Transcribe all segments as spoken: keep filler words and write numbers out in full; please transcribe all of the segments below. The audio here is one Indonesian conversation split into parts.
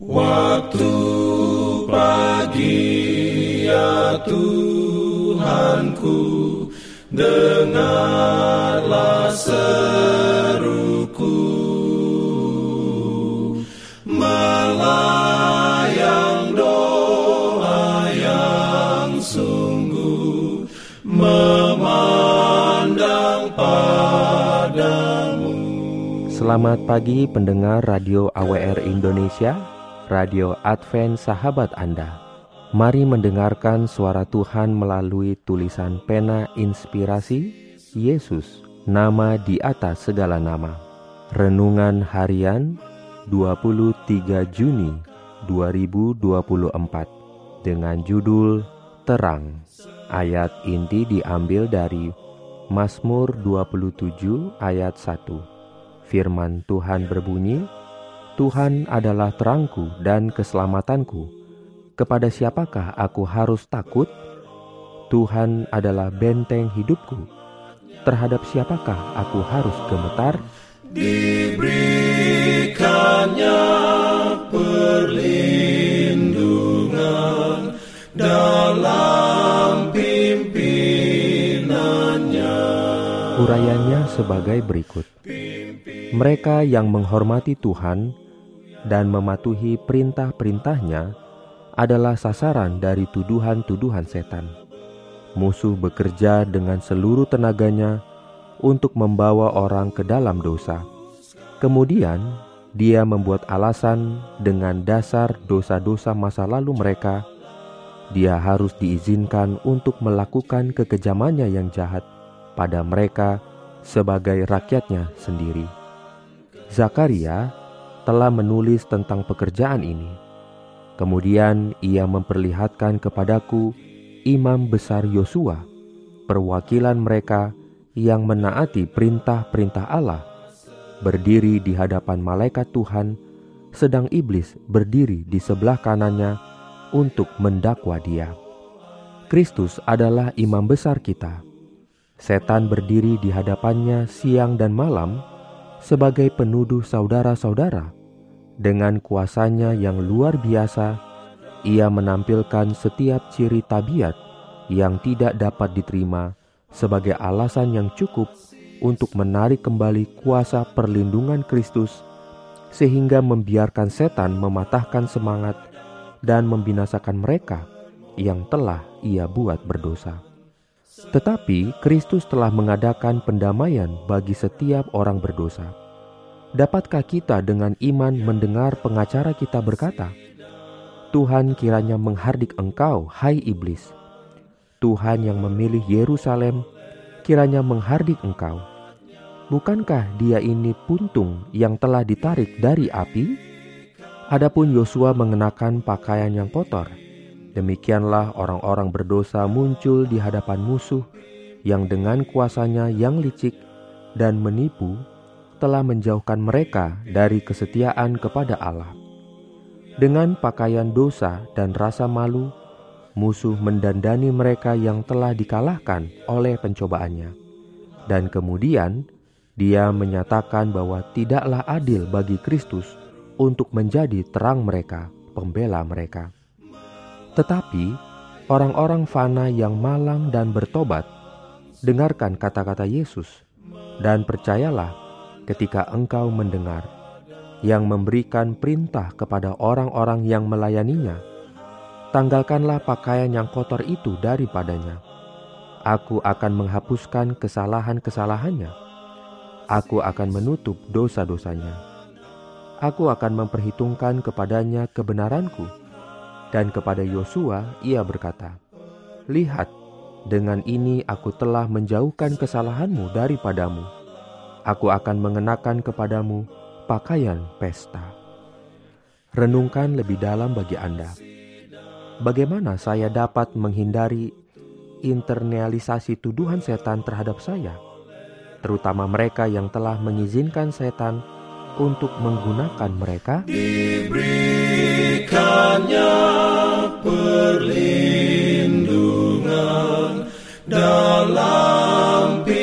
Waktu pagi ya Tuhanku, dengarlah seruku, melayang doa yang sungguh, memandang padamu. Selamat pagi pendengar Radio A W R Indonesia, Radio Advent Sahabat Anda. Mari mendengarkan suara Tuhan melalui tulisan pena inspirasi Yesus, nama di atas segala nama. Renungan harian dua puluh tiga Juni dua ribu dua puluh empat dengan judul Terang. Ayat inti diambil dari Mazmur dua puluh tujuh ayat satu. Firman Tuhan berbunyi, Tuhan adalah terangku dan keselamatanku. Kepada siapakah aku harus takut? Tuhan adalah benteng hidupku. Terhadap siapakah aku harus gemetar? Diberikannya perlindungan dalam pimpinannya. Urayanya sebagai berikut. Mereka yang menghormati Tuhan dan mematuhi perintah-perintahnya adalah sasaran dari tuduhan-tuduhan setan. Musuh bekerja dengan seluruh tenaganya untuk membawa orang ke dalam dosa. Kemudian, dia membuat alasan dengan dasar dosa-dosa masa lalu mereka. Dia harus diizinkan untuk melakukan kekejamannya yang jahat pada mereka sebagai rakyatnya sendiri. Zakaria telah menulis tentang pekerjaan ini. Kemudian ia memperlihatkan kepadaku imam besar Yosua, perwakilan mereka yang menaati perintah-perintah Allah, berdiri di hadapan malaikat Tuhan, sedang iblis berdiri di sebelah kanannya untuk mendakwa dia. Kristus adalah imam besar kita. Setan berdiri di hadapannya siang dan malam sebagai penuduh saudara-saudara. Dengan kuasanya yang luar biasa, ia menampilkan setiap ciri tabiat yang tidak dapat diterima sebagai alasan yang cukup untuk menarik kembali kuasa perlindungan Kristus, sehingga membiarkan setan mematahkan semangat dan membinasakan mereka yang telah ia buat berdosa. Tetapi Kristus telah mengadakan pendamaian bagi setiap orang berdosa. Dapatkah kita dengan iman mendengar pengacara kita berkata, Tuhan kiranya menghardik engkau, hai iblis. Tuhan yang memilih Yerusalem kiranya menghardik engkau. Bukankah dia ini puntung yang telah ditarik dari api? Adapun Yosua mengenakan pakaian yang kotor. Demikianlah orang-orang berdosa muncul di hadapan musuh yang dengan kuasanya yang licik dan menipu telah menjauhkan mereka dari kesetiaan kepada Allah. Dengan pakaian dosa dan rasa malu, musuh mendandani mereka yang telah dikalahkan oleh pencobaannya. Dan kemudian dia menyatakan bahwa tidaklah adil bagi Kristus untuk menjadi terang mereka, pembela mereka. Tetapi orang-orang fana yang malang dan bertobat, dengarkan kata-kata Yesus, dan percayalah ketika engkau mendengar, yang memberikan perintah kepada orang-orang yang melayaninya, tanggalkanlah pakaian yang kotor itu daripadanya. Aku akan menghapuskan kesalahan-kesalahannya. Aku akan menutup dosa-dosanya. Aku akan memperhitungkan kepadanya kebenaranku. Dan kepada Yosua ia berkata, lihat, dengan ini aku telah menjauhkan kesalahanmu daripadamu. Aku akan mengenakan kepadamu pakaian pesta. Renungkan lebih dalam bagi Anda. Bagaimana saya dapat menghindari internalisasi tuduhan setan terhadap saya, terutama mereka yang telah mengizinkan setan untuk menggunakan mereka? Diberikannya perlindungan dalam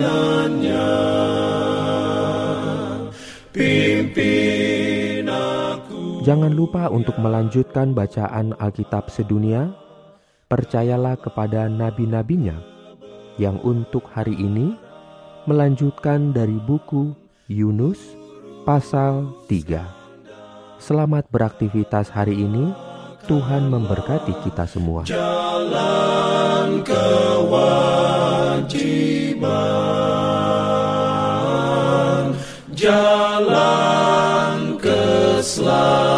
pimpinannya. Pimpin aku Jangan lupa untuk melanjutkan bacaan Alkitab sedunia. Percayalah kepada nabi-nabinya yang untuk hari ini melanjutkan dari buku Yunus pasal tiga. Selamat beraktivitas hari ini. Tuhan memberkati kita semua. Jalan kewajiban, jalan keselamatan.